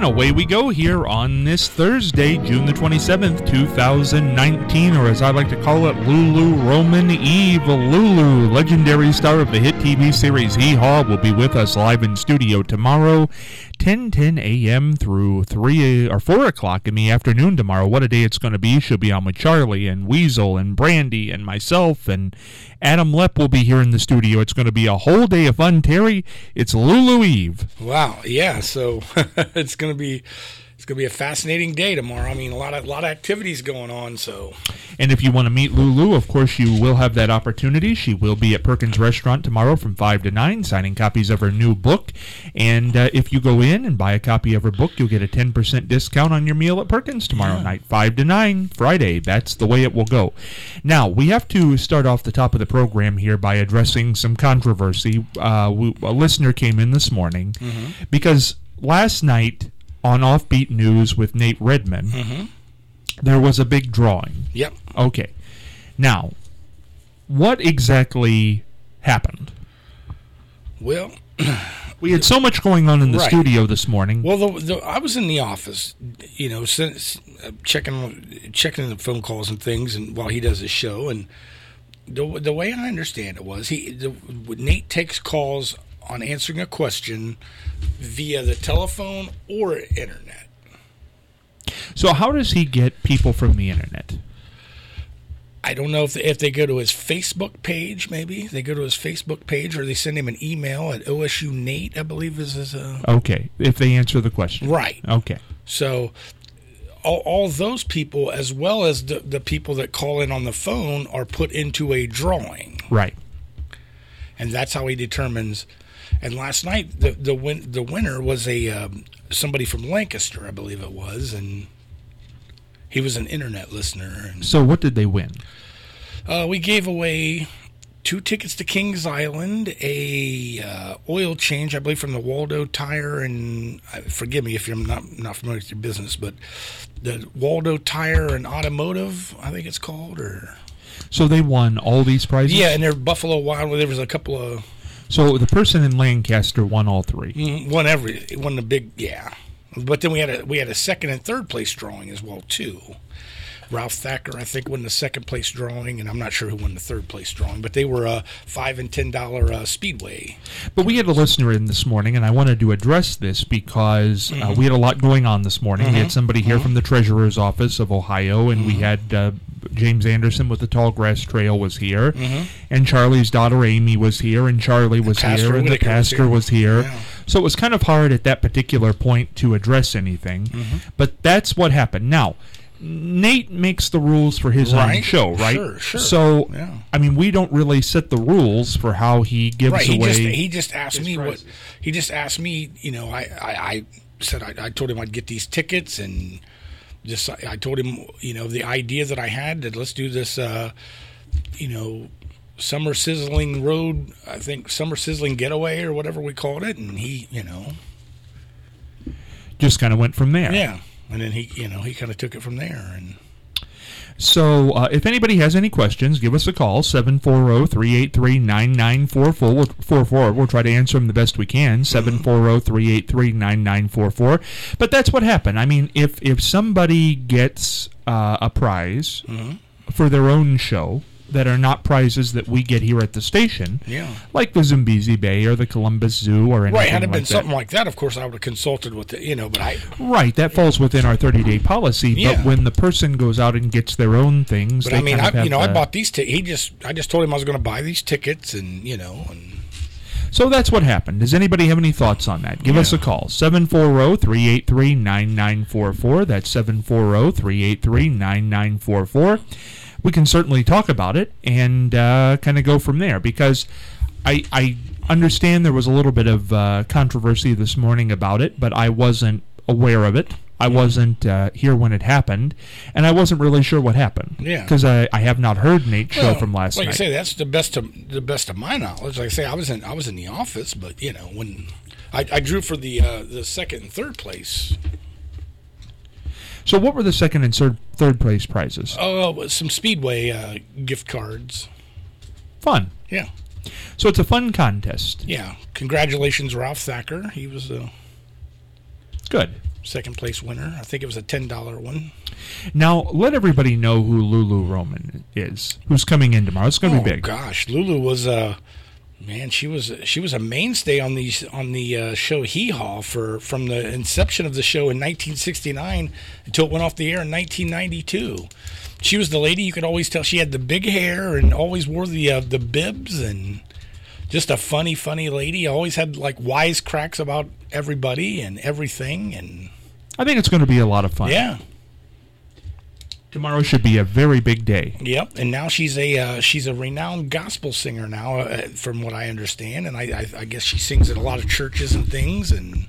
away we go here on this Thursday, June the 27th, 2019, or as I like to call it, Lulu Roman Eve. Lulu, legendary star of the hit TV series Hee Haw, will be with us live in studio tomorrow, 10 a.m. through 3 or 4 o'clock in the afternoon tomorrow. What a day it's going to be. She'll be on with Charlie and Weasel and Brandy and myself, and Adam Lepp will be here in the studio. It's going to be a whole day of fun. Terry, it's Lulu Eve. Wow, yeah, so it's going to be a fascinating day tomorrow. I mean, a lot of activities going on. So, and if you want to meet Lulu, of course, you will have that opportunity. She will be at Perkins Restaurant tomorrow from 5 to 9, signing copies of her new book. And if you go in and buy a copy of her book, you'll get a 10% discount on your meal at Perkins tomorrow night, 5 to 9, Friday. That's the way it will go. Now, we have to start off the top of the program here by addressing some controversy. A listener came in this morning because last night, on Offbeat News with Nate Redman, there was a big drawing. Yep. Okay. Now, what exactly happened? Well, we had so much going on in the studio this morning. Well, I was in the office, checking the phone calls and things, and while he does his show, and the way I understand it was Nate takes calls on answering a question via the telephone or internet. So how does he get people from the internet? I don't know if they go to his Facebook page, maybe. They go to his Facebook page, or they send him an email at OSU Nate, I believe is his... Okay, if they answer the question. Right. Okay. So all those people, as well as the people that call in on the phone, are put into a drawing. Right. And that's how he determines... And last night, the winner was somebody from Lancaster, I believe it was, and he was an internet listener. And so what did they win? We gave away 2 tickets to Kings Island, a oil change, I believe, from the Waldo Tire, and forgive me if you're not familiar with your business, but the Waldo Tire and Automotive, I think it's called, or... So they won all these prizes? Yeah, and they're Buffalo Wild, there was a couple of... So the person in Lancaster won all 3. Won the big, yeah. But then we had a second and third place drawing as well too. Ralph Thacker, I think, won the second place drawing, and I'm not sure who won the third place drawing. But they were $5 and $10 Speedway. But we had a listener in this morning, and I wanted to address this because we had a lot going on this morning. We had somebody here from the Treasurer's Office of Ohio, and we had James Anderson with the Tallgrass Trail was here, and Charlie's daughter Amy was here, and Charlie was here, and the pastor was here. Yeah. So it was kind of hard at that particular point to address anything, but that's what happened. Now, Nate makes the rules for his own show, right? Sure. So, I mean, we don't really set the rules for how he gives away. He just asked me what. He just asked me. I said I told him I'd get these tickets, and I told him the idea that I had that let's do this. Summer Sizzling Road. I think Summer Sizzling Getaway or whatever we called it, and he just kind of went from there. Yeah. And then he kind of took it from there. And so if anybody has any questions, give us a call, 740-383-9944. We'll try to answer them the best we can, 740-383-9944. But that's what happened. I mean, if somebody gets a prize for their own show that are not prizes that we get here at the station, like the Zambezi Bay or the Columbus Zoo or anything like that. Had it been something like that, of course, I would have consulted with it, but I... Right, that falls within our 30-day policy, but when the person goes out and gets their own things, but I bought these tickets. I just told him I was going to buy these tickets, and, and... So that's what happened. Does anybody have any thoughts on that? Give us a call, 740-383-9944. That's 740-383-9944. We can certainly talk about it and kind of go from there, because I understand there was a little bit of controversy this morning about it, but I wasn't aware of it. I wasn't here when it happened, and I wasn't really sure what happened. Yeah, because I have not heard Nate's show from last night. Like I say, that's the best of my knowledge. Like I say, I was in the office, but when I drew for the second and third place. So what were the second and third place prizes? Oh, some Speedway gift cards. Fun. Yeah. So it's a fun contest. Yeah. Congratulations, Ralph Thacker. He was good. second place winner. I think it was a $10 one. Now, let everybody know who Lulu Roman is, who's coming in tomorrow. It's going to be big. Gosh, Lulu was she was a mainstay on the show Hee Haw from the inception of the show in 1969 until it went off the air in 1992. She was the lady you could always tell. She had the big hair and always wore the bibs, and just a funny lady. Always had like wisecracks about everybody and everything. And I think it's going to be a lot of fun. Yeah. Tomorrow should be a very big day. Yep, and now she's a renowned gospel singer now, from what I understand, and I guess she sings at a lot of churches and things, and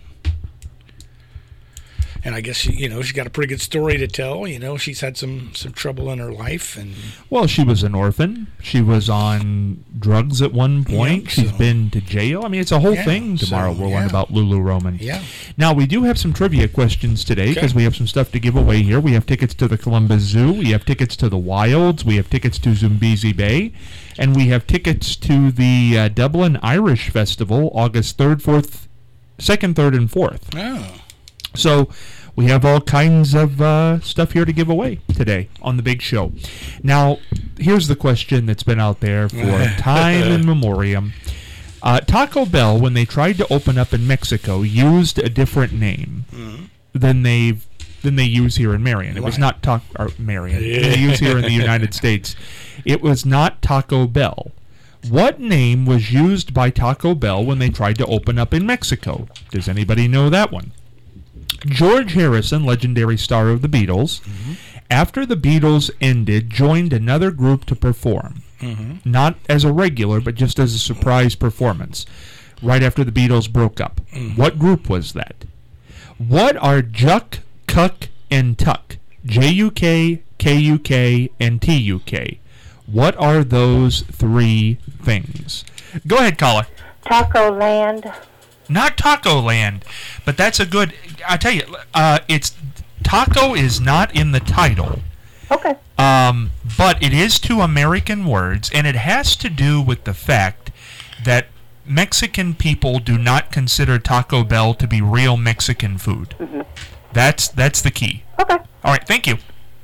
I guess she's got a pretty good story to tell. She's had some trouble in her life, and well, she was an orphan. She was on drugs at one point. She's been to jail. I mean, it's a whole thing tomorrow. We'll learn about Lulu Roman. Yeah. Now, we do have some trivia questions today because we have some stuff to give away here. We have tickets to the Columbus Zoo. We have tickets to the Wilds. We have tickets to Zambezi Bay. And we have tickets to the Dublin Irish Festival, August 3rd, 4th, 2nd, 3rd, and 4th. Oh. So we have all kinds of stuff here to give away today on the big show. Now, here's the question that's been out there for time in memoriam. Taco Bell, when they tried to open up in Mexico, used a different name than they use here in Marion. It was not Marion. They use here in the United States. It was not Taco Bell. What name was used by Taco Bell when they tried to open up in Mexico? Does anybody know that one? George Harrison, legendary star of the Beatles, after the Beatles ended, joined another group to perform. Not as a regular, but just as a surprise performance, right after the Beatles broke up. What group was that? What are Juk, Cuck, and Tuck? J-U-K, K-U-K, and T-U-K. What are those three things? Go ahead, caller. Taco Land. Not Taco Land, but that's a good... I tell you, it's... Taco is not in the title. Okay. But it is two American words, and it has to do with the fact that Mexican people do not consider Taco Bell to be real Mexican food. That's the key. Okay. All right, thank you.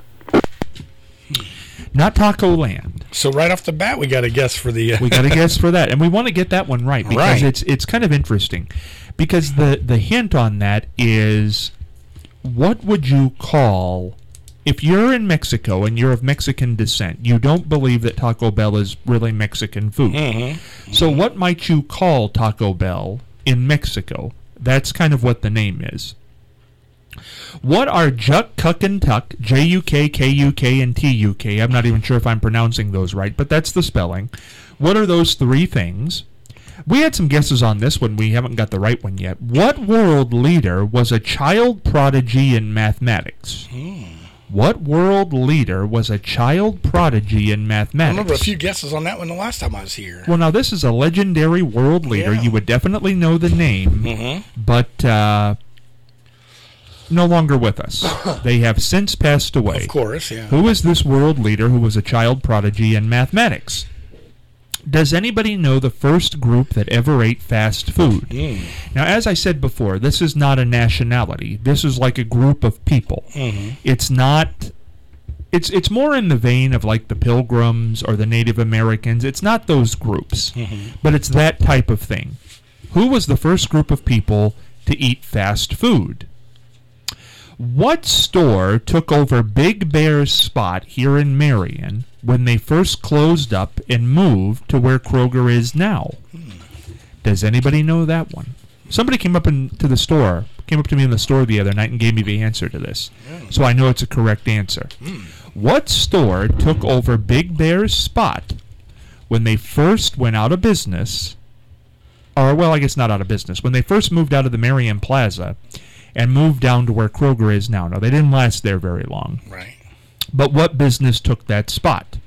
Not Taco Land. So right off the bat, we got a guess for the... We got a guess for that, and we want to get that one right because it's kind of interesting. Because the hint on that is, what would you call, if you're in Mexico and you're of Mexican descent, you don't believe that Taco Bell is really Mexican food. So what might you call Taco Bell in Mexico? That's kind of what the name is. What are Juk, Cuck, and Tuck? J-U-K, K-U-K, and T-U-K. I'm not even sure if I'm pronouncing those right, but that's the spelling. What are those three things? We had some guesses on this one. We haven't got the right one yet. What world leader was a child prodigy in mathematics? What world leader was a child prodigy in mathematics? I remember a few guesses on that one the last time I was here. Well, now this is a legendary world leader. You would definitely know the name, but no longer with us. They have since passed away. Of course, yeah. Who is this world leader who was a child prodigy in mathematics? Does anybody know the first group that ever ate fast food? Now, as I said before, this is not a nationality. This is like a group of people. It's not... It's more in the vein of like the Pilgrims or the Native Americans. It's not those groups, but it's that type of thing. Who was the first group of people to eat fast food? What store took over Big Bear's spot here in Marion when they first closed up and moved to where Kroger is now? Does anybody know that one? Somebody came up to me in the store the other night and gave me the answer to this. So I know it's a correct answer. What store took over Big Bear's spot when they first went out of business? Or, well, I guess not out of business. When they first moved out of the Marion Plaza and moved down to where Kroger is now. Now, they didn't last there very long. Right. But what business took that spot?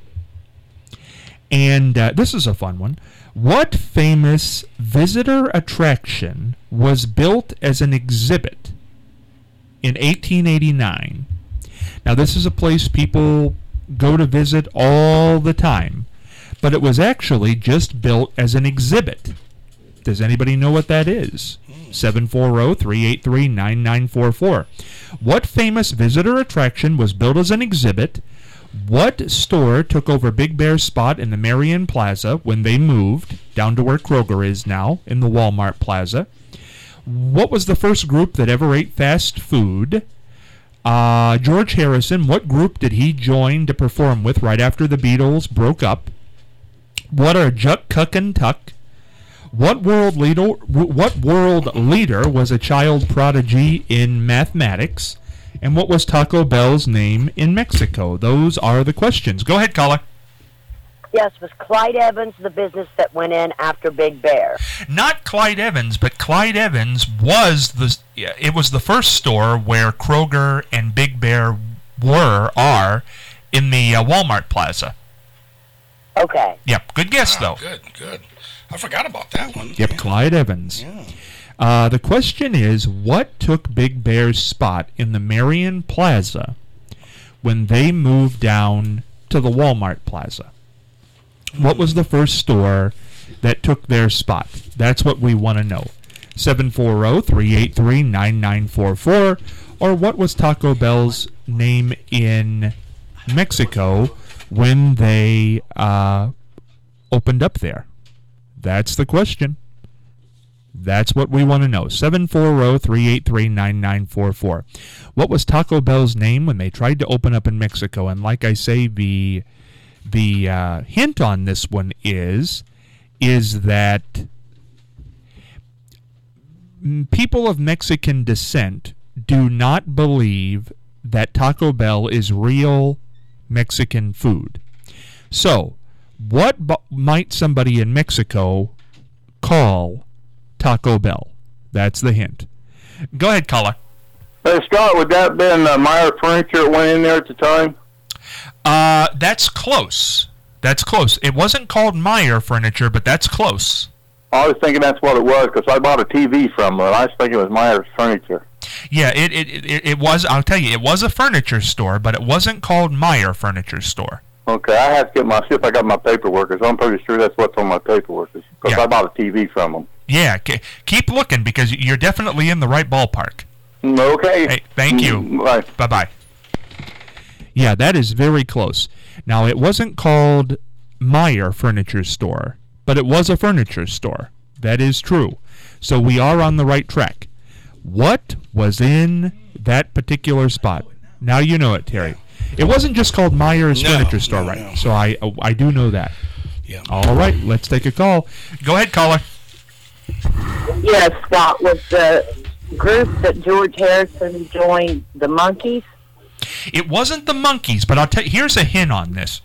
And this is a fun one. What famous visitor attraction was built as an exhibit in 1889? Now, this is a place people go to visit all the time, but it was actually just built as an exhibit. Does anybody know what that is? 740-383-9944. What famous visitor attraction was built as an exhibit? What store took over Big Bear's spot in the Marion Plaza when they moved down to where Kroger is now in the Walmart Plaza? What was the first group that ever ate fast food? George Harrison, what group did he join to perform with right after the Beatles broke up? What are Juck, Cuck, and Tuck? What world leader was a child prodigy in mathematics? And what was Taco Bell's name in Mexico? Those are the questions. Go ahead, caller. Yes, was Clyde Evans the business that went in after Big Bear? Not Clyde Evans, but Clyde Evans was it was the first store where Kroger and Big Bear are in the Walmart Plaza. Okay. Yep, good guess, though. Good. I forgot about that one. Yep, Clyde Evans. Yeah. The question is, what took Big Bear's spot in the Marion Plaza when they moved down to the Walmart Plaza? What was the first store that took their spot? That's what we want to know. 740-383-9944. Or what was Taco Bell's name in Mexico when they opened up there? That's the question. That's what we want to know. 740-383-9944. What was Taco Bell's name when they tried to open up in Mexico? And like I say, the hint on this one is that people of Mexican descent do not believe that Taco Bell is real Mexican food. So, what might somebody in Mexico call Taco Bell? That's the hint. Go ahead, caller. Hey, Scott, would that have been Meyer Furniture that went in there at the time? That's close. That's close. It wasn't called Meyer Furniture, but that's close. I was thinking that's what it was because I bought a TV from them. I was thinking it was Meyer's Furniture. Yeah, it was. I'll tell you, it was a furniture store, but it wasn't called Meyer Furniture Store. Okay, I have to see if I got my paperwork, because I'm pretty sure that's what's on my paperwork, because I bought a TV from them. Yeah, keep looking, because you're definitely in the right ballpark. Okay. Hey, thank you. Bye. Bye-bye. Yeah, that is very close. Now, it wasn't called Meyer Furniture Store, but it was a furniture store. That is true. So we are on the right track. What was in that particular spot? Now you know it, Terry. It wasn't just called Meyer's Furniture Store, right? No. So I do know that. Yeah. All right, let's take a call. Go ahead, caller. Yes, Scott, was the group that George Harrison joined the Monkees? It wasn't the Monkees, but I'll tell you, here's a hint on this.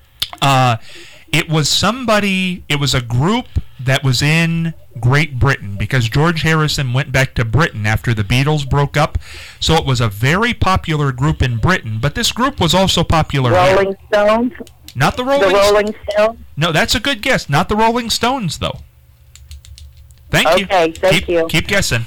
It was a group that was in Great Britain, because George Harrison went back to Britain after the Beatles broke up. So it was a very popular group in Britain, but this group was also popular Rolling here. Stones? Not the Rolling Stones? No, that's a good guess. Not the Rolling Stones, though. Thank you. Okay, thank you. Keep guessing.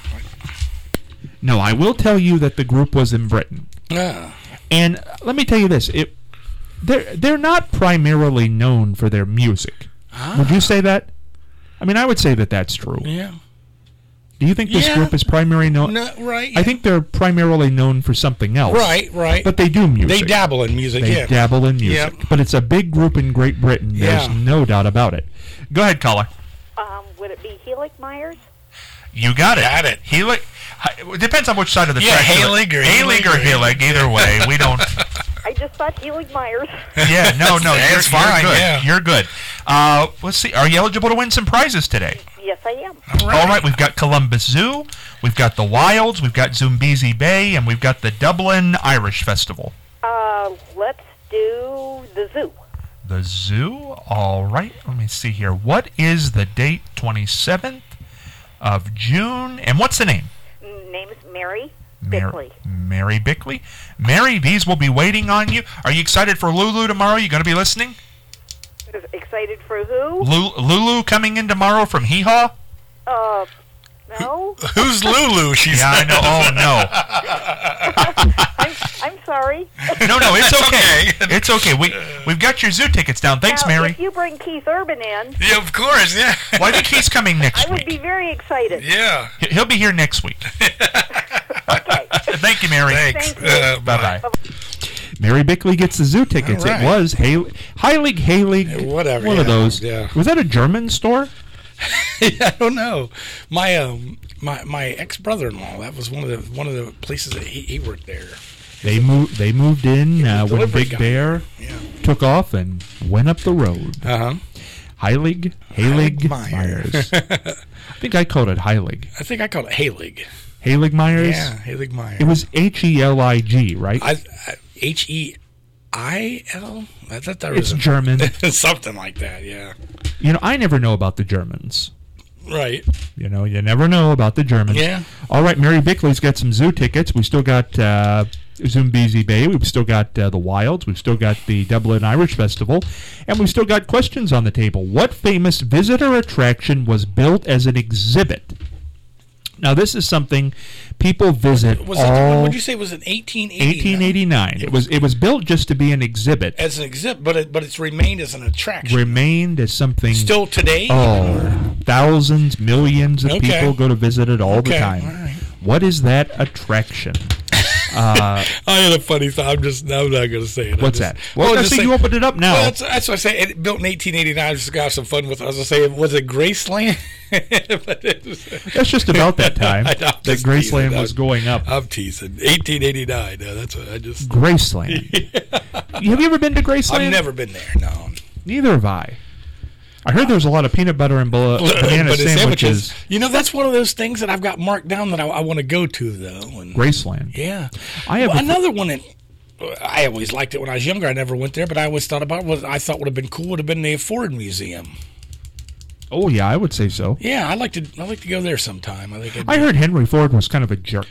No, I will tell you that the group was in Britain. Yeah. And let me tell you this. They're not primarily known for their music. Would you say that? I mean, I would say that that's true. Yeah. Do you think this group is primarily known? No, right. Yeah. I think they're primarily known for something else. Right. But they do music. They dabble in music, They dabble in music. Yep. But it's a big group in Great Britain. There's no doubt about it. Go ahead, caller. Would it be Helig Myers? You got it. Helig. It depends on which side of the track. Helig or Helig. Either way, we don't. I just thought Helig Myers. Yeah, no, You're fine. Good. Yeah. You're good. Let's see. Are you eligible to win some prizes today? Yes, I am. All right. We've got Columbus Zoo, we've got the Wilds, we've got Zumbizi Bay, and we've got the Dublin Irish Festival. Let's do the zoo. The zoo? All right. Let me see here. What is the date? 27th of June. And what's the name? Name is Mary Bickley. Mary Bickley. Mary, these will be waiting on you. Are you excited for Lulu tomorrow? You going to be listening? Excited for who? Lulu coming in tomorrow from Hee Haw? No. Who's Lulu? I know. Oh, no. I'm sorry. sorry. No, it's okay. It's okay. We've got your zoo tickets down. Thanks, Now, Mary. if you bring Keith Urban in, Yeah, of course, yeah. Well, I think he's coming next I would week. be very excited. Yeah. He'll be here next week. Okay. Thank you, Mary. Thanks. Thank you. Bye-bye. Mary Bickley gets the zoo tickets. All right. It was Heilig. Whatever, One of yeah, those. yeah. Was that a German store? I don't know. My ex brother-in-law. That was one of the places that he worked there. They moved in when delivery Big guy. Bear Yeah. took off and went up the road. Heilig Myers. I think I called it Heilig. I think I called it Heilig. Heilig Myers? Yeah, Heilig Myers. It was Helig, right? Heil. I thought that It's was German. something like that. Yeah. I never know about the Germans. Right. You never know about the Germans. Yeah. All right, Mary Bickley's got some zoo tickets. We still got Zoombezi Bay. We've still got the Wilds. We've still got the Dublin Irish Festival. And we've still got questions on the table. What famous visitor attraction was built as an exhibit? Now, this is something people visit Was it? Would you say it was in 1889? 1889. It was built just to be an exhibit. As an exhibit, but it's remained as an attraction. Remained as something. Still today? Oh, thousands, millions of Okay. people go to visit it all the Okay, time. all right. What is that attraction? I had a funny thought. I'm not going to say it. What's that? Well, just so say- you opened it up now. Well, that's what I say. It built in 1889. I just got some fun with it. I was going to say, was it Graceland? But it was, That's just about that time I know, that just Graceland teasing. was going up. I'm teasing. 1889. No, that's what I just. Graceland. Have you ever been to Graceland? I've never been there. No. Neither have I. I heard there's a lot of peanut butter and banana But it's sandwiches. That's one of those things that I've got marked down that I want to go to, though. And, Graceland. yeah. I have Well, a- another one that I always liked it when I was younger. I never went there, but I always thought about what I thought would have been cool would have been the Ford Museum. Oh yeah, I would say so. Yeah, I'd like to go there sometime. I think I heard Henry Ford was kind of a jerk.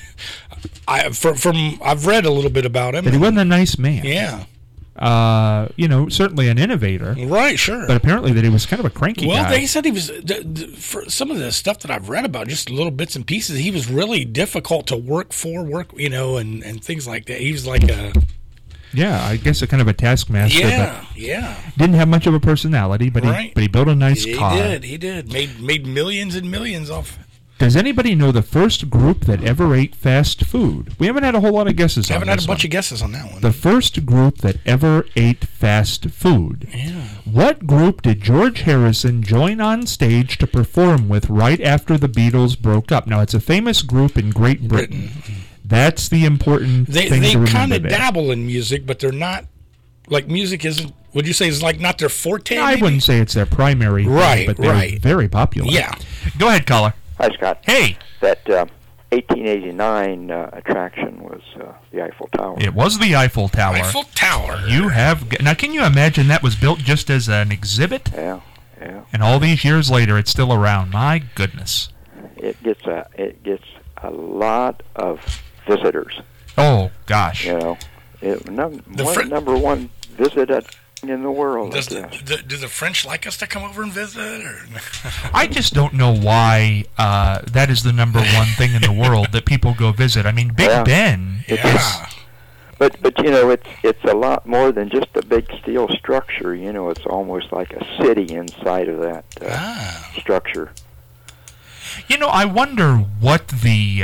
from I've read a little bit about him. That he wasn't a nice man. Yeah. Certainly an innovator, Right. Sure. but apparently that he was kind of a cranky Well, guy. they said he was for some of the stuff that I've read about, just little bits and pieces. He was really difficult to work for, and things like that. He was like a Yeah, I guess a kind of a taskmaster. yeah. But didn't have much of a personality, but Right. he built a nice He car. did. Made millions and millions off. Does anybody know the first group that ever ate fast food? We haven't had a whole lot of guesses on Haven't had this a bunch one. of guesses on that one. The first group that ever ate fast food. Yeah. What group did George Harrison join on stage to perform with right after the Beatles broke up? Now, it's a famous group in Great Britain. That's the important They thing to remember kind of there. dabble in music, but they're not like music isn't. Would you say is like not their forte? I maybe? wouldn't say it's their primary thing, Right, but they're right. very popular. Yeah. Go ahead, caller. Hi, Scott. Hey. That 1889 attraction was the Eiffel Tower. It was the Eiffel Tower. Eiffel Tower. Now, can you imagine that was built just as an exhibit? Yeah. And all these years later, it's still around. My goodness. It gets a lot of visitors. Oh, gosh. You know, Fr- number one visited in the world. Does I guess. do the French like us to come over and visit? Or? I just don't know why that is the number one thing in the world that people go visit. I mean, Big Yeah. Ben. Yeah. But it's a lot more than just a big steel structure. You know, it's almost like a city inside of that structure. I wonder what the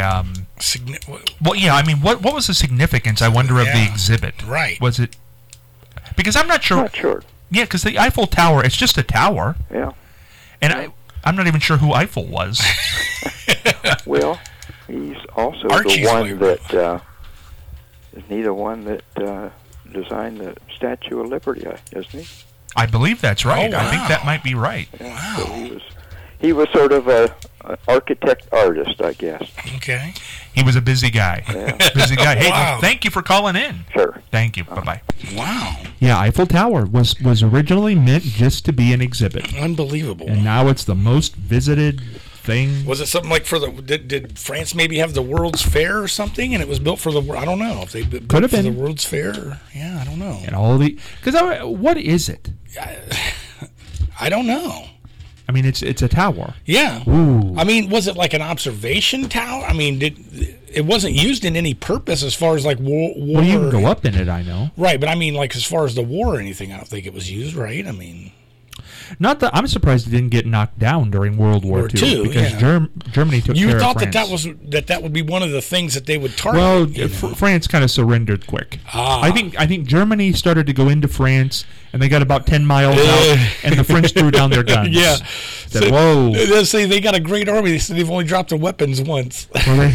what was the significance? I wonder of the Yeah. exhibit. Right. Was it? Because I'm not sure. Not sure. Yeah, because the Eiffel Tower, it's just a tower, Yeah. and I'm not even sure who Eiffel was. Well, he's also Archie's the one favorite. that isn't he the one that designed the Statue of Liberty, isn't he? I believe that's right. Oh, I think that wow. might be right. Wow. So he was sort of an architect artist, I guess. Okay. He was a busy guy. Yeah. Busy guy. Hey, Wow. thank you for calling in. Sure. Thank you. Bye-bye. Wow. Yeah, Eiffel Tower was originally meant just to be an exhibit, Unbelievable. and now it's the most visited thing. Was it something like for the did France maybe have the World's Fair or something, and it was built for the I don't know if they built Could have for been. the World's Fair. Or, yeah, I don't know. And all the what is it? I don't know. I mean, it's a tower. Yeah. Ooh. I mean, was it like an observation tower? I mean, it wasn't used in any purpose as far as like war. Well, you can go up in it, I know. Right, but I mean, like as far as the war or anything, I don't think it was used. Right, I mean. Not that I'm surprised it didn't get knocked down during World War II because Germany took care of France. You thought that would be one of the things that they would target. Well, France kind of surrendered quick. I think Germany started to go into France, and they got about 10 miles out, and the French threw down their guns. Yeah. Said, whoa. They say they got a great army. They said they've only dropped their weapons once. Well,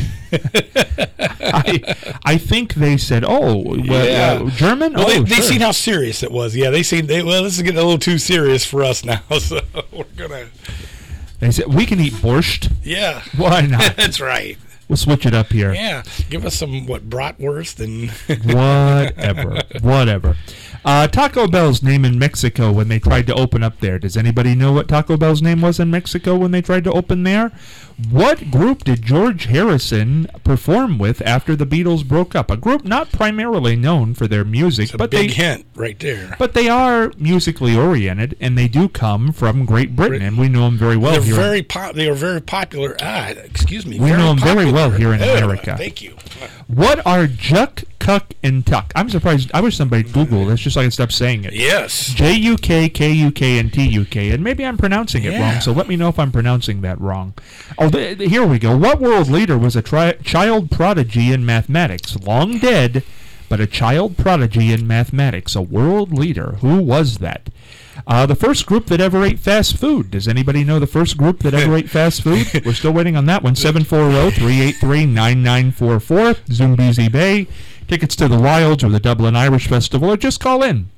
I think they said, German? Well, they seen how serious it was. Yeah, this is getting a little too serious for us now, so we're going to... They said, we can eat borscht. Yeah. Why not? That's right. We'll switch it up here. Yeah. Give us some, bratwurst and... Whatever. Taco Bell's name in Mexico when they tried to open up there. Does anybody know what Taco Bell's name was in Mexico when they tried to open there? What group did George Harrison perform with after the Beatles broke up? A group not primarily known for their music, but big hint right there. But they are musically oriented, and they do come from Great Britain, and we know them very well. They are very popular. Excuse me. We know them very well here in America. Thank you. What are Juk, Cuck, and Tuck? I'm surprised. I wish somebody Googled this just so I can stop saying it. Yes. Juk, Kuk, and Tuk. And maybe I'm pronouncing it wrong, so let me know if I'm pronouncing that wrong. Oh, here we go. What world leader was a child prodigy in mathematics? Long dead, but a child prodigy in mathematics. A world leader. Who was that? The first group that ever ate fast food. Does anybody know the first group that ever ate fast food? We're still waiting on that one. 740-383-9944. Zoombezi Bay. Tickets to the Wilds or the Dublin Irish Festival, or just call in.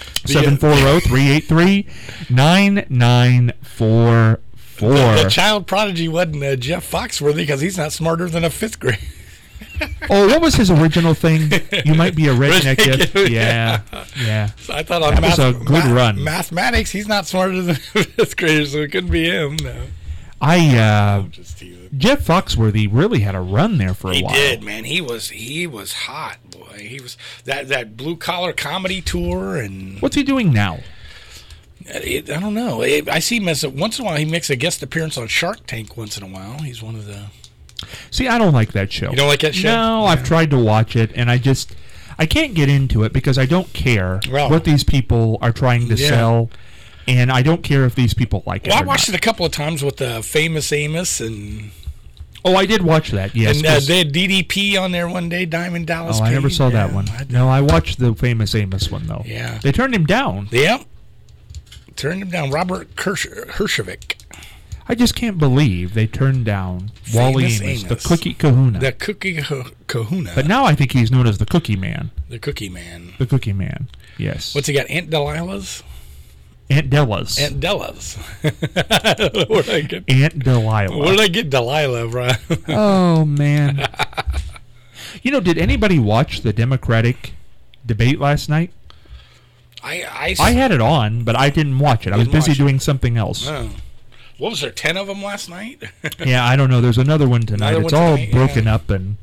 740-383-9944. The child prodigy wasn't Jeff Foxworthy because he's not smarter than a fifth grade. Oh, what was his original thing? You might be a redneck. Yeah. So I thought that was a good run. Mathematics, he's not smarter than a fifth grader, so it couldn't be him. No. Jeff Foxworthy really had a run there for a while. He did, man. He was hot, boy. He was that blue collar comedy tour, and what's he doing now? I don't know. I see him once in a while. He makes a guest appearance on Shark Tank once in a while. He's one of the. See, I don't like that show. You don't like that show? No, yeah. I've tried to watch it, and I can't get into it because I don't care what these people are trying to sell, and I don't care if these people like it. Well, I watched it a couple of times with Famous Amos and. Oh, I did watch that. Yes, and they had DDP on there one day, Diamond Dallas. Oh, I never saw that one. No, I watched the Famous Amos one though. Yeah, they turned him down. Yep, turned him down. Robert Herjavec. I just can't believe they turned down Wally Amos, the Cookie Kahuna. The Cookie Kahuna. But now I think he's known as the Cookie Man. The Cookie Man. The Cookie Man, yes. What's he got, Aunt Delilah's? Aunt Della's. Aunt Della's. Where'd I get Aunt Delilah. Where did I get Delilah, Brian? Oh, man. Did anybody watch the Democratic debate last night? I had it on, but I didn't watch it. I was busy doing something else. No. What was there, 10 of them last night? Yeah, I don't know. There's another one tonight. It's all broken up, and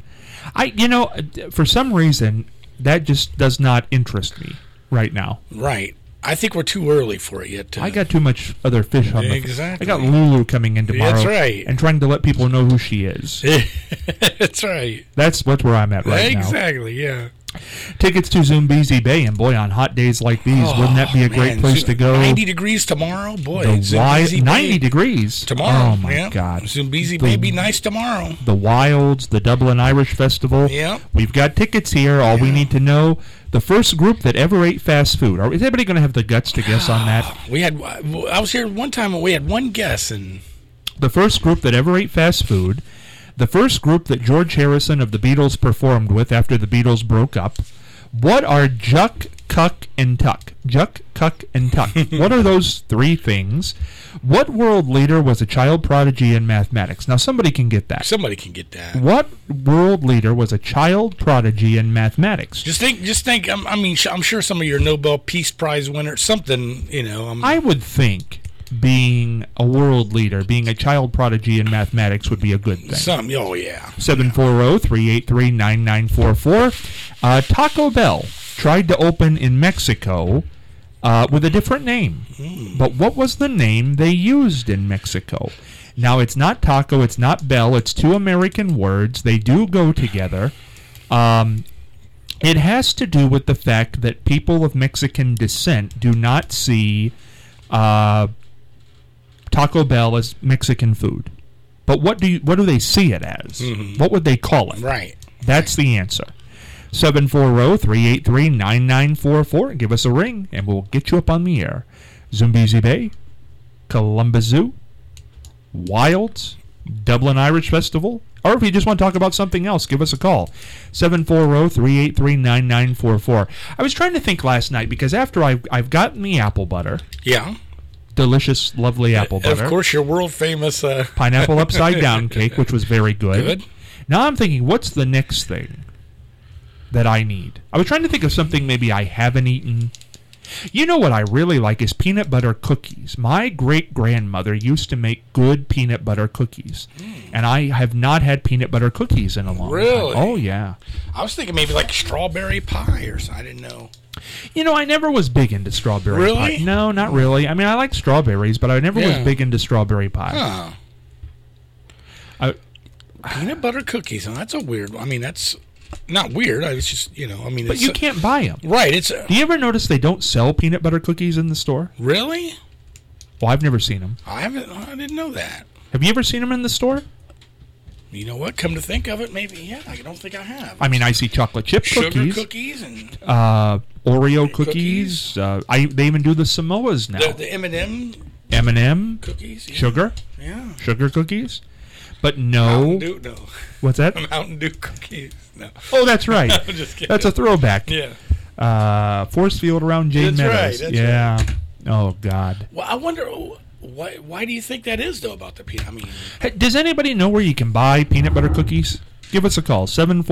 for some reason that just does not interest me right now. Right. I think we're too early for it yet. I got too much other fish on Exactly. I got Lulu coming in tomorrow. That's right. And trying to let people know who she is. That's right. That's where I'm at right now. Exactly, yeah. Tickets to Zoombezi Bay, and boy, on hot days like these, wouldn't that be a great place to go? 90 degrees tomorrow, boy. 90 degrees tomorrow. Oh my God! Zoombezi Bay be nice tomorrow. The Wilds, the Dublin Irish Festival. Yeah, we've got tickets here. All we need to know: the first group that ever ate fast food. Is anybody going to have the guts to guess on that? I was here one time, and we had one guess, and the first group that ever ate fast food. The first group that George Harrison of the Beatles performed with after the Beatles broke up. What are Juk, Cuck, and Tuck? Juk, Cuck, and Tuck. What are those three things? What world leader was a child prodigy in mathematics? Now, somebody can get that. Somebody can get that. What world leader was a child prodigy in mathematics? Just think. I'm sure some of your Nobel Peace Prize winners, something, I would think being a world leader, being a child prodigy in mathematics would be a good thing. Oh, yeah. 740-383-9944. Taco Bell tried to open in Mexico with a different name. But what was the name they used in Mexico? Now, it's not taco, it's not bell, it's two American words. They do go together. It has to do with the fact that people of Mexican descent do not see Taco Bell as Mexican food. But what do they see it as? What would they call it? Right. That's the answer. 740-383-9944. Give us a ring, and we'll get you up on the air. Zumbizi Bay, Columbus Zoo, Wilds, Dublin Irish Festival, or if you just want to talk about something else, give us a call. 740-383-9944. I was trying to think last night, because after I've gotten the apple butter. Yeah. Delicious, lovely apple butter. Of course, your world-famous... pineapple upside-down cake, which was very good. Good. Now I'm thinking, what's the next thing that I need? I was trying to think of something maybe I haven't eaten. You know what I really like is peanut butter cookies. My great-grandmother used to make good peanut butter cookies. And I have not had peanut butter cookies in a long Really? time. Oh, yeah. I was thinking maybe like strawberry pie or something. I didn't know. You know, I never was big into strawberry Really? pie. No, not really. I mean, I like strawberries, but I never was Yeah. big into strawberry pie. Huh. Peanut butter cookies. Huh? That's a weird... I mean, that's not weird. It's just, you know, I mean... But it's you can't buy them. Right. It's... Do you ever notice they don't sell peanut butter cookies in the store? Really? Well, I've never seen them. I didn't know that. Have you ever seen them in the store? You know what? Come to think of it, maybe, yeah. I don't think I have. I mean, I see chocolate chip Sugar cookies. cookies and... Oreo cookies. They even do the Samoas now. The M&M M&M. cookies. Yeah. Sugar. Yeah. Sugar cookies. But no. Mountain Dew, no. What's that? Mountain Dew cookies, no. Oh, that's right. I'm just kidding. That's a throwback. Yeah. Force field around Jane That's Meadows. right, that's yeah. Oh, God. Well, I wonder, why do you think that is, though, about the peanut? I mean... Hey, does anybody know where you can buy peanut butter cookies? Give us a call,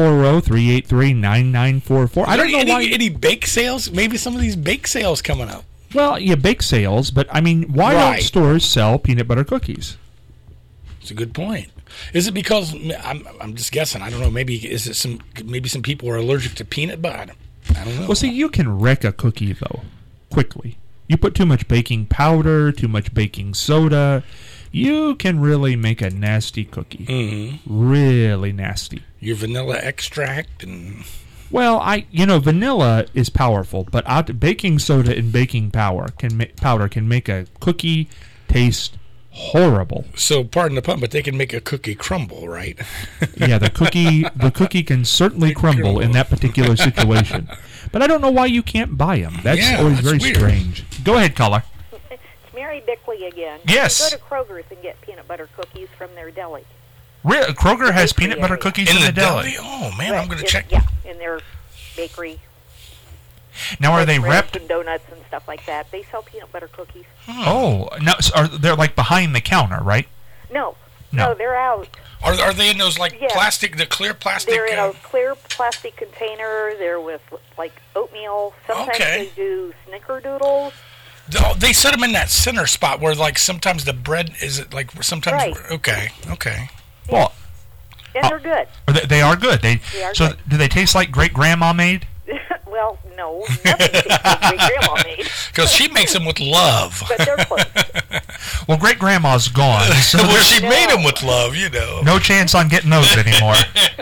740-383-9944. I don't know why. Any bake sales? Maybe some of these bake sales coming up. Well, yeah, bake sales, but I mean, why Right. don't stores sell peanut butter cookies? It's a good point. Is it because I'm just guessing? I don't know. Maybe is it some people are allergic to peanut butter? I don't know. Well, see, you can wreck a cookie though quickly. You put too much baking powder, too much baking soda, you can really make a nasty cookie. Really nasty. Your vanilla extract and... Well, vanilla is powerful, but baking soda and baking powder can make a cookie taste horrible. So, pardon the pun, but they can make a cookie crumble, right? Yeah, the cookie can certainly crumble in that particular situation. But I don't know why you can't buy them. That's always very weird. strange. Go ahead, caller. It's Mary Bickley again. Yes. You go to Kroger's and get peanut butter cookies from their deli. Kroger has bakery peanut butter area. cookies in the deli. Oh, man, I'm going to check. Yeah, in their bakery. Now, are they Breads wrapped? and donuts and stuff like that. They sell peanut butter cookies. Oh, no, they're like behind the counter, right? No, No. they're out. Are they in those, like, Yeah. the clear plastic? They're in a clear plastic container. They're with, like, oatmeal. Sometimes Okay. they do snickerdoodles. They set them in that center spot where, like, sometimes the bread is it like sometimes. Right. Okay. Well, And they're good. they are good. They are good. Do they taste like great grandma made? Well, no, nothing tastes like Grandma made, Because she makes them with love. but they're close. Well, great grandma's gone, so Well, there's she made them with love, you know. no chance on getting those anymore.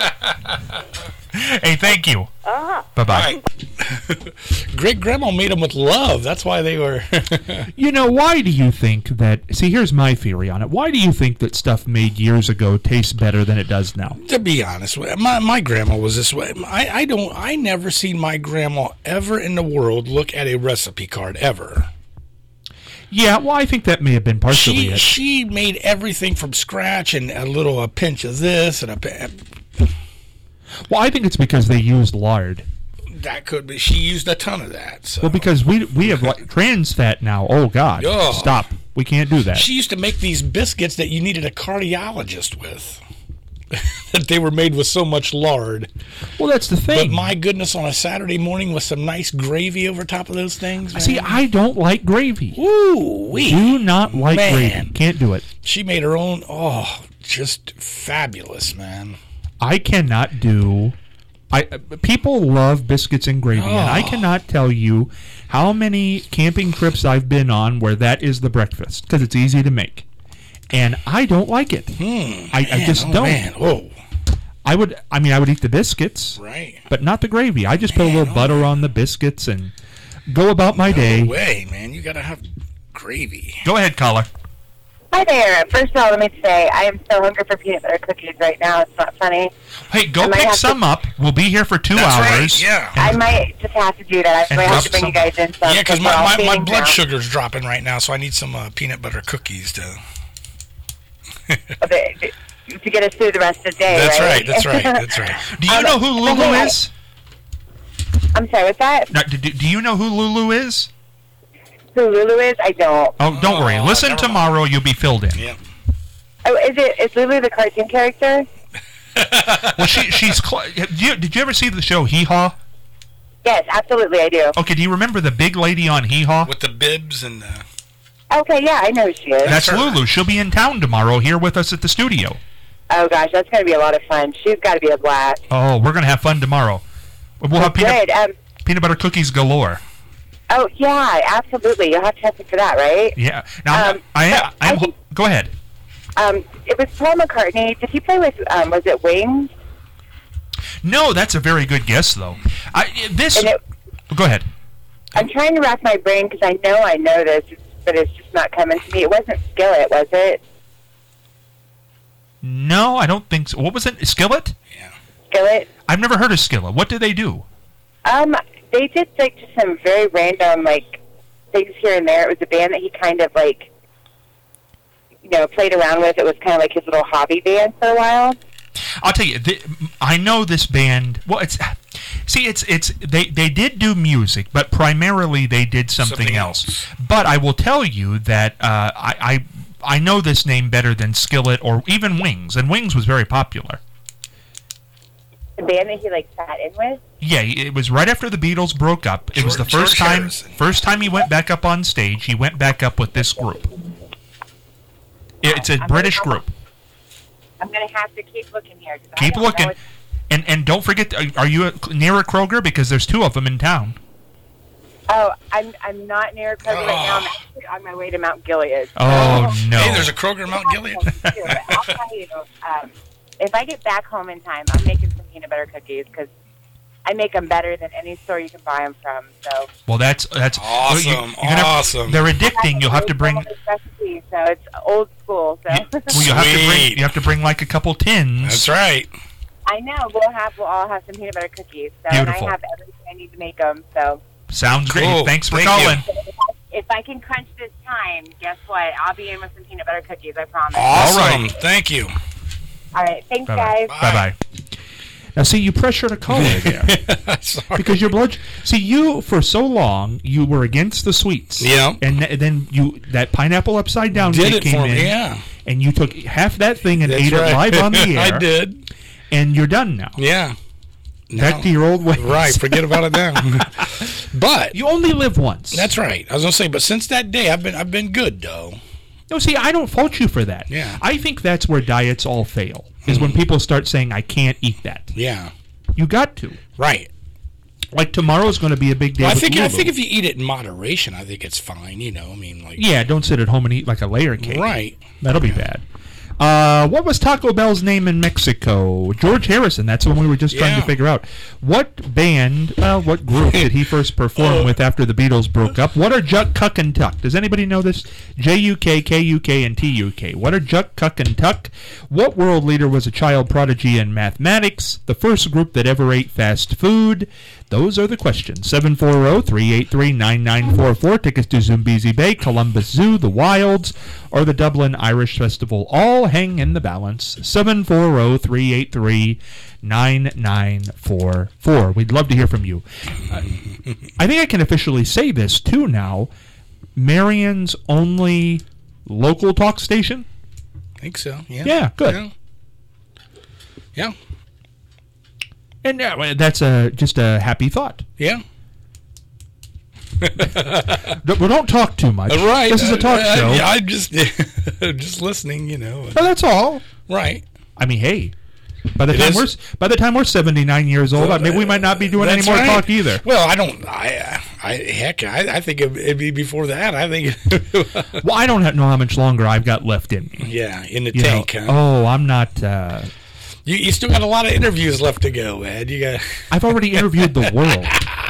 Hey, thank you. Bye-bye. Great grandma made them with love. That's why they were. You know, why do you think that... See, here's my theory on it. Why do you think that stuff made years ago tastes better than it does now? To be honest, my grandma was this way. I never seen my grandma ever in the world look at a recipe card ever. Yeah, well, I think that may have been partially it. She made everything from scratch and a pinch of this and Well, I think it's because they used lard. that could be. She used a ton of that. So. Well, because we have like trans fat now. Oh, God. Oh. Stop. We can't do that. She used to make these biscuits that you needed a cardiologist with. That they were made with so much lard. Well, that's the But thing. my goodness, on a Saturday morning with some nice gravy over top of those things. Man. See, I don't like gravy. Ooh, Do not like Man. gravy. Can't do it. She made her own. Oh, just fabulous, man. I cannot do People love biscuits and gravy, and I cannot tell you how many camping trips I've been on where that is the breakfast because it's easy to make, and I don't like it. I just don't. Man. Whoa. I would eat the biscuits, Right. but not the gravy. I just put a little butter on the biscuits and go about my day. No way, man. You gotta have gravy. Go ahead, caller. Hi there. First of all, let me say, I am so hungry for peanut butter cookies right now. It's not funny. Hey, go I might pick have some up. We'll be here for 2 That's hours. right, yeah. I might just have to do that. I might have to bring you guys in some. Yeah, because we're all my feeding blood now. sugar's dropping right now, so I need some peanut butter cookies to... To get us through the rest of the day, That's right? That's right. Do you know who Lulu is? I'm sorry, what's that? No, do you know who Lulu is? Who Lulu is? I don't. Oh, don't worry. Listen never tomorrow. You'll be filled in. Yeah. Oh, is Lulu the cartoon character? Well, she's. Did you ever see the show Hee Haw? Yes, absolutely, I do. Okay, do you remember the big lady on Hee Haw? With the bibs and the... Okay, yeah, I know who she is. That's her. Lulu. She'll be in town tomorrow here with us at the studio. Oh, gosh, that's going to be a lot of fun. She's got to be a blast. Oh, we're going to have fun tomorrow. We'll have Good. peanut butter cookies galore. Oh, yeah, absolutely. You'll have to test me for that, right? Yeah. Now, go ahead. It was Paul McCartney. Did he play with, was it Wings? No, that's a very good guess, though. Go ahead. I'm trying to rack my brain because I know this, but it's just not coming to me. It wasn't Skillet, was it? No, I don't think so. What was it? Skillet? Yeah. Skillet? I've never heard of Skillet. What did they do? They did like just some very random like things here and there. It was a band that he kind of like, played around with. It was kind of like his little hobby band for a while. I'll tell you, I know this band. Well, they did do music, but primarily they did something else. But I will tell you that I know this name better than Skillet or even Wings, and Wings was very popular. The band that he like sat in with? Yeah, it was right after the Beatles broke up. It was the first time he went back up on stage. He went back up with this group. It's a British group. I'm going to have to keep looking here. Keep looking. And don't forget, are you near a Kroger? Because there's 2 of them in town. Oh, I'm not near Kroger right now. I'm actually on my way to Mount Gilead. Oh, no. Hey, there's a Kroger in Mount Gilead. I'll tell you, if I get back home in time, I'm making some peanut butter cookies because I make them better than any store you can buy them from. So. Well, that's awesome. Awesome. They're addicting. You'll have to bring. Recipe, so it's old school. So. Well, you have to bring like a couple tins. That's right. I know. We'll all have some peanut butter cookies. So, Beautiful. And I have everything I need to make them. So. Sounds Cool. great. Thanks for Thank calling. If I can crunch this time, guess what? I'll be in with some peanut butter cookies. I promise. Awesome. All right. Thank you. All right. Thanks, Bye-bye. guys. Bye-bye. Now, see, you pressured a caller there. Sorry. Because your blood... See, you, for so long, you were against the sweets. Yeah. And then that pineapple upside down Did cake it came for in. me, yeah. And you took half that thing and That's ate right. it live on the air. I did. And you're done now. Yeah. Back to your old ways. Right, forget about it now. But you only live once. That's right. I was gonna say, but since that day, I've been good though. No, see, I don't fault you for that. Yeah. I think that's where diets all fail. Is when people start saying, "I can't eat that." Yeah. You got to. Right. Like tomorrow's going to be a big day. Well, I with think Lulu. if you eat it in moderation, I think it's fine. I mean, like. Yeah, don't sit at home and eat like a layer cake. Right. That'll be bad. What was Taco Bell's name in Mexico? George Harrison. That's the one we were just trying to figure out. What band, what group did he first perform with after the Beatles broke up? What are Juk, Cuck, and Tuck? Does anybody know this? J-U-K, K-U-K, and T-U-K. What are Juk, Cuck, and Tuck? What world leader was a child prodigy in mathematics? The first group that ever ate fast food? Those are the questions. 740-383-9944. Tickets to Zumbizi Bay, Columbus Zoo, the Wilds, or the Dublin Irish Festival all hang in the balance. 740-383-9944. We'd love to hear from you. I think I can officially say this, too, now. Marion's only local talk station? I think so, yeah. Yeah, good. Yeah. And that's just a happy thought. Yeah. Well, don't talk too much. Right. This is a talk show. I'm just listening, Well, that's all. Right. I mean, hey, By the time we're 79 years old, maybe we might not be doing any more talk either. Well, I think it'd be before that. I think. Well, I don't know how much longer I've got left in me. Yeah, in the tank. Huh? Oh, I'm not. You still got a lot of interviews left to go, Ed. I've already interviewed the world.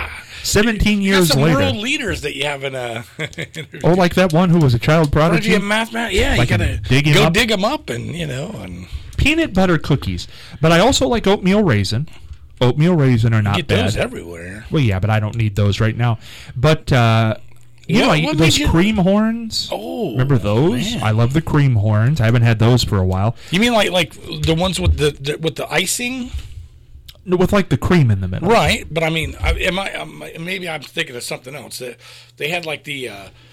17 years some later. World leaders that you haven't interviewed. Oh, like that one who was a child prodigy? Yeah, like you got to dig him up and, and... Peanut butter cookies. But I also like oatmeal raisin. Oatmeal raisin are not you get bad. Those everywhere. Well, yeah, but I don't need those right now. But, those cream horns? Oh. Remember those? Man. I love the cream horns. I haven't had those for a while. You mean like the ones with the icing? With like the cream in the middle. Right, but I mean, maybe I'm thinking of something else. They had like the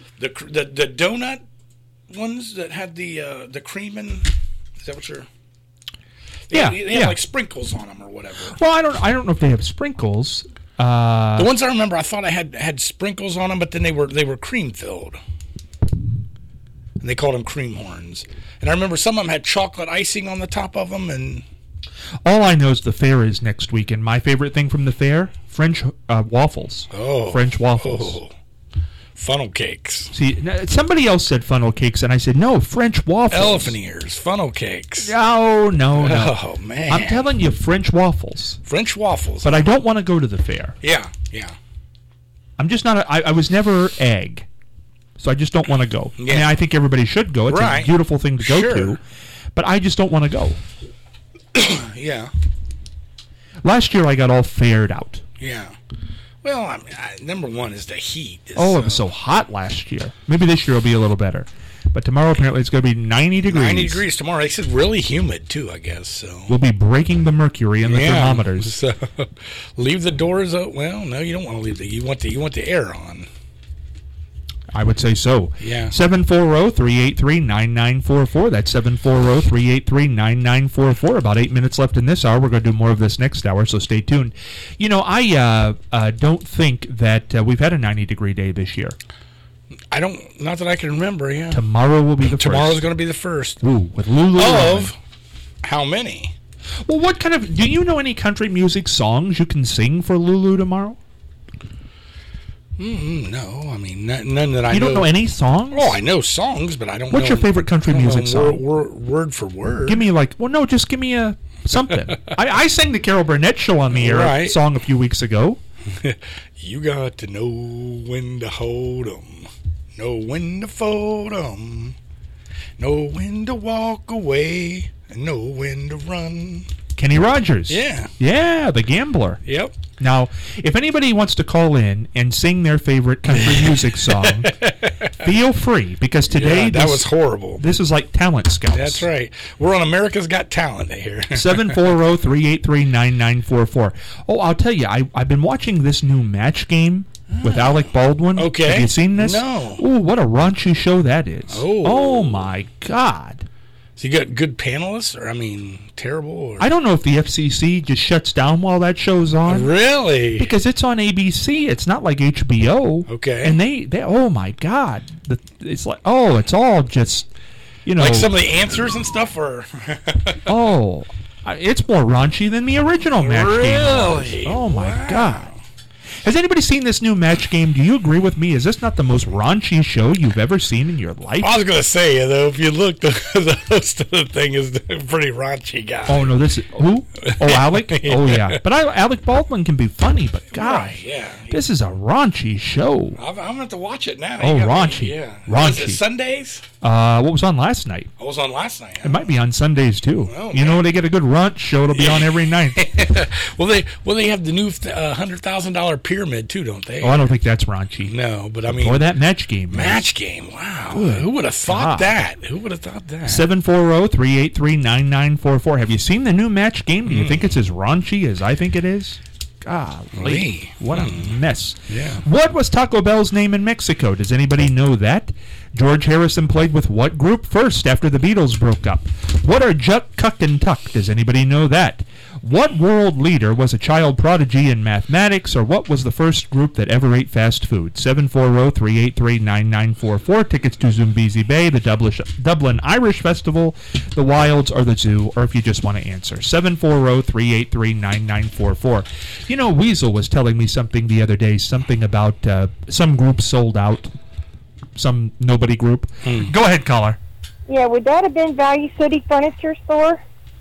donut ones that had the cream in. Is that what you're? They had like sprinkles on them or whatever. Well, I don't know if they have sprinkles. The ones I remember, I thought I had sprinkles on them, but then they were cream filled, and they called them cream horns. And I remember some of them had chocolate icing on the top of them, and. All I know is the fair is next week, and my favorite thing from the fair, French waffles. Oh. French waffles. Oh. Funnel cakes. See, somebody else said funnel cakes, and I said, no, French waffles. Elephant ears, funnel cakes. No. Oh, man. I'm telling you, French waffles. French waffles. But I don't want to go to the fair. Yeah. I'm just not, I was never egg, so I just don't want to go. Yeah. I mean, I think everybody should go. It's a beautiful thing to go to, but I just don't want to go. Yeah. Last year I got all faired out. Yeah. Well, number one is the heat. It was so hot last year. Maybe this year will be a little better. But tomorrow apparently it's going to be 90 degrees. 90 degrees tomorrow. They said really humid too, I guess. So we'll be breaking the mercury in the thermometers. So leave the doors open. Well, no, you don't want to leave you want the air on. I would say so. Yeah. 740-383-9944. That's 740-383-9944. About 8 minutes left in this hour. We're going to do more of this next hour, so stay tuned. I don't think that we've had a 90-degree day this year. Not that I can remember, yeah. Tomorrow will be the first. Tomorrow's going to be the first. Ooh, with Lulu. Of how many? Well, do you know any country music songs you can sing for Lulu tomorrow? No, I mean none that I know. You don't know any songs? Oh, I know songs, but I don't know. What's your favorite country music song? Word for word. Give me just give me something. I sang the Carol Burnett Show on the air song a few weeks ago. You got to know when to hold 'em, know when to fold 'em, know when to walk away, and know when to run. Kenny Rogers. Yeah. Yeah, the gambler. Yep. Now, if anybody wants to call in and sing their favorite country music song, feel free, because today that was horrible. This is like Talent Scouts. That's right. We're on America's Got Talent here. 740-383-9944. Oh, I'll tell you, I've been watching this new Match Game with Alec Baldwin. Okay. Have you seen this? No. Ooh, what a raunchy show that is. Oh my God. So you got good panelists, or terrible? Or? I don't know if the FCC just shuts down while that show's on. Really? Because it's on ABC. It's not like HBO. Okay. And they oh my God, it's like it's all just like some of the answers and stuff, or it's more raunchy than the original Match Game. Really? Oh my God. Has anybody seen this new Match Game? Do you agree with me? Is this not the most raunchy show you've ever seen in your life? I was going to say, though, if you look, the host of the thing is a pretty raunchy guy. Oh, no, this is... Who? Oh, Alec? Oh, yeah. But Alec Baldwin can be funny, but God, this is a raunchy show. I'm going to have to watch it now. Oh, raunchy. Raunchy. Was it Sundays? What was on last night? I was on last night. It might be on Sundays, too. Oh, you know, they get a good raunch show. It'll be on every night. Well, they have the new $100,000 pyramid, too, don't they? Oh, I don't think that's raunchy. No, but I mean... Or that Match Game. Match Game, wow. Good. Who would have thought that? 740-383-9944. Have you seen the new Match Game? Do you think it's as raunchy as I think it is? Golly, what a mess. Yeah. What was Taco Bell's name in Mexico? Does anybody know that? George Harrison played with what group first after the Beatles broke up? What are Juck, Cuck, and Tuck? Does anybody know that? What world leader was a child prodigy in mathematics, or what was the first group that ever ate fast food? 740-383-9944. Tickets to Zumbizi Bay, the Dublin Irish Festival, the Wilds, or the Zoo, or if you just want to answer. 740-383-9944. You know, Weasel was telling me something the other day, something about some group sold out, some nobody group. Go ahead, caller. Yeah, would that have been Value City Furniture Store?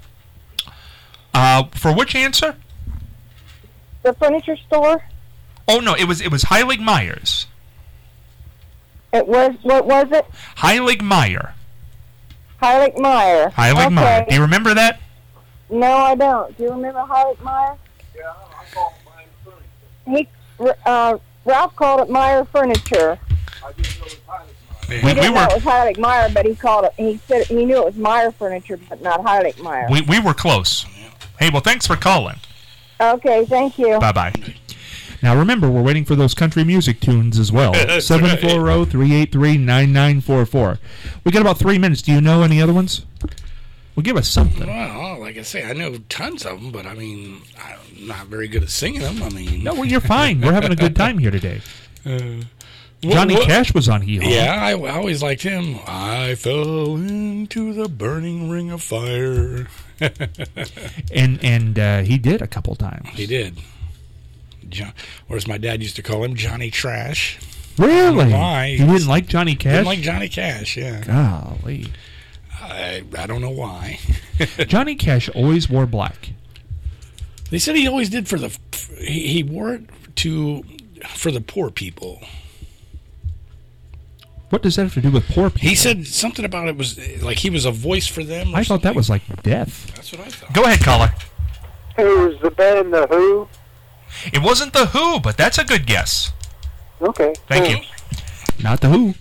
For which answer? The furniture store? Oh no, it was Heilig Myers. It was, what was it? Heilig Meyer. Heilig Meyer. Heilig Meyer. Do you remember that? No, I don't. Do you remember Heilig Meyer? Yeah, I call it Meyer Furniture. Ralph called it Meyer Furniture. I didn't know it was Heilig Meyer. He didn't know it was Heilig Meyer, but he called it. He said he knew it was Meyer Furniture, but not Heilig Meyer. We were close. Hey, well, thanks for calling. Okay, thank you. Bye-bye. Now, remember, we're waiting for those country music tunes as well. 740-383-9944. We got about 3 minutes. Do you know any other ones? Well, give us something. Well, like I say, I know tons of them, but I mean, I'm not very good at singing them. I mean, No, well, you're fine. We're having a good time here today. Johnny Cash was on Hee Haw. Yeah, I always liked him. I fell into the burning ring of fire. and he did a couple times. He did. Or as my dad used to call him, Johnny Trash. Really? Why? You didn't like Johnny Cash? Didn't like Johnny Cash, yeah. Golly. I don't know why. Johnny Cash always wore black. They said he always did he wore it for the poor people. What does that have to do with poor people? He said something about it was like he was a voice for them. I thought that was like death. That's what I thought. Go ahead, caller. It was the band The Who. It wasn't The Who, but that's a good guess. Okay. Thank you. Not The Who.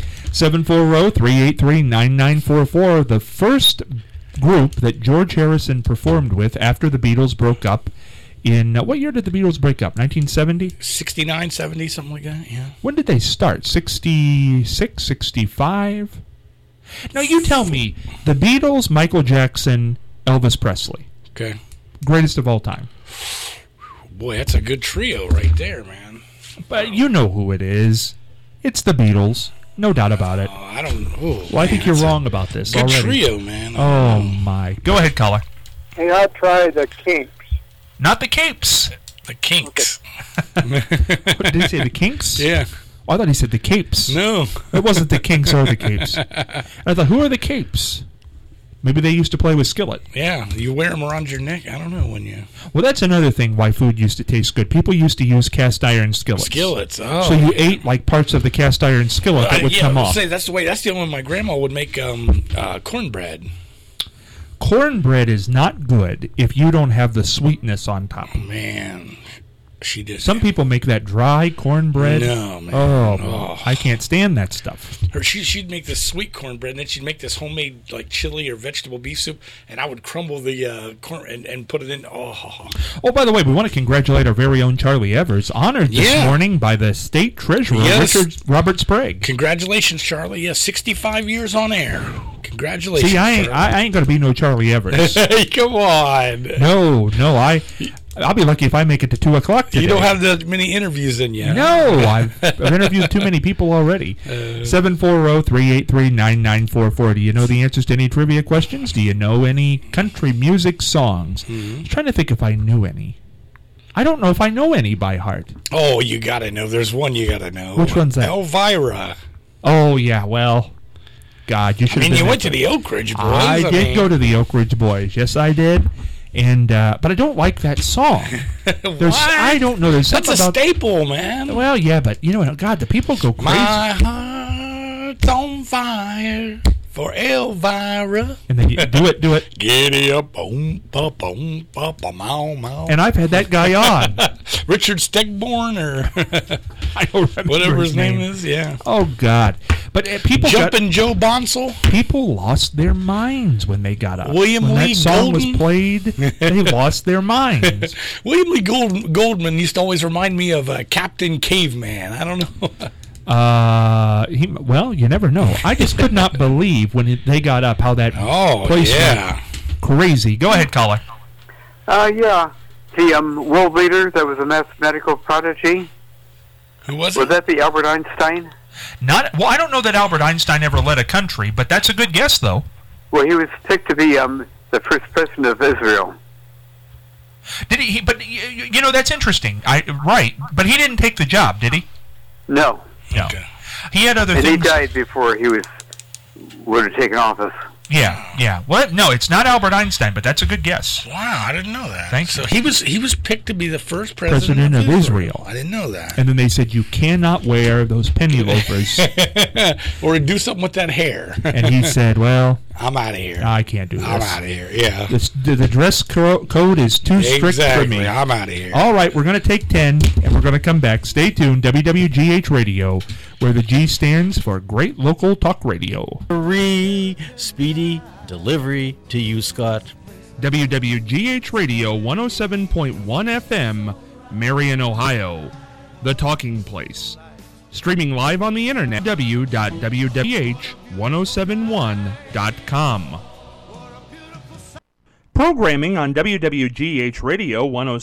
740-383-9944. The first group that George Harrison performed with after the Beatles broke up in... what year did the Beatles break up? 1970? 69, 70, something like that, yeah. When did they start? 66, 65? Now, you tell me. The Beatles, Michael Jackson, Elvis Presley. Okay. Greatest of all time. Boy, that's a good trio right there, man. But you know who it is. It's the Beatles. No doubt about it. I don't... Oh, well, I think you're wrong about this good already. Trio, man. Oh, my. Go ahead, caller. Hey, I tried the Kinks. Not the Capes. The Kinks. What, did he say the Kinks? Yeah. Oh, I thought he said the Capes. No. It wasn't the Kinks or the Capes. I thought, who are the Capes? Maybe they used to play with Skillet. Yeah, you wear them around your neck. I don't know when you... Well, that's another thing why food used to taste good. People used to use cast iron skillets. Skillets, oh. So you ate like parts of the cast iron skillet that would come off. Say, that's the only way my grandma would make cornbread. Cornbread is not good if you don't have the sweetness on top. Man, she did. Some people make that dry cornbread. No, man. Oh, I can't stand that stuff. She'd make this sweet cornbread, and then she'd make this homemade like chili or vegetable beef soup, and I would crumble the corn and put it in. Oh, by the way, we want to congratulate our very own Charlie Evers, honored this morning by the state treasurer, Richard Robert Sprague. Congratulations, Charlie. Yes, 65 years on air. Congratulations. See, I ain't going to be no Charlie Evers. Come on. No, I'll be lucky if I make it to 2 o'clock today. You don't have that many interviews in yet. No, I've interviewed too many people already. 740-383-9944. Do you know the answers to any trivia questions? Do you know any country music songs? I was trying to think if I knew any. I don't know if I know any by heart. Oh, you got to know. There's one you got to know. Which one's that? Elvira. Oh, yeah, well... God, you should have been... you went to the Oak Ridge Boys. I did go to the Oak Ridge Boys. Yes, I did. And but I don't like that song. I don't know. There's something That's a staple, man. Well, yeah, but you know, God, the people go crazy. My heart's on fire for Elvira. And then you do it. Giddy up, boom, boom, mow. And I've had that guy on. Richard Stegborn, or I don't remember whatever his name is. Yeah. Oh God. But people Jumpin' Joe Bonsall. People lost their minds when they got up. William when Lee that song Golden was played, they lost their minds. William Lee Goldman used to always remind me of Captain Caveman. I don't know. Well, you never know. I just could not believe when they got up how that place went crazy. Go ahead, caller. Yeah. The world leader that was a mathematical prodigy. Who was it? Was that the Albert Einstein? Well, I don't know that Albert Einstein ever led a country, but that's a good guess, though. Well, he was picked to be the first president of Israel. Did he? But you know, that's interesting. Right, but he didn't take the job, did he? No. No. Okay. He had other things. And he died before he would have taken office. Yeah. Well, no, it's not Albert Einstein, but that's a good guess. Wow, I didn't know that. Thanks. So he was picked to be the first president of Israel. I didn't know that. And then they said you cannot wear those penny loafers or do something with that hair. And he said, "Well, I'm out of here. I can't do this. I'm out of here." Yeah. The dress code is too strict for me. I'm out of here. All right, we're going to take 10, and we're going to come back. Stay tuned. WWGH Radio, where the G stands for Great Local Talk Radio. Speedy delivery to you, Scott. WWGH Radio 107.1 FM, Marion, Ohio. The Talking Place. Streaming live on the internet, www.wgh1071.com. Programming on WWGH Radio 107.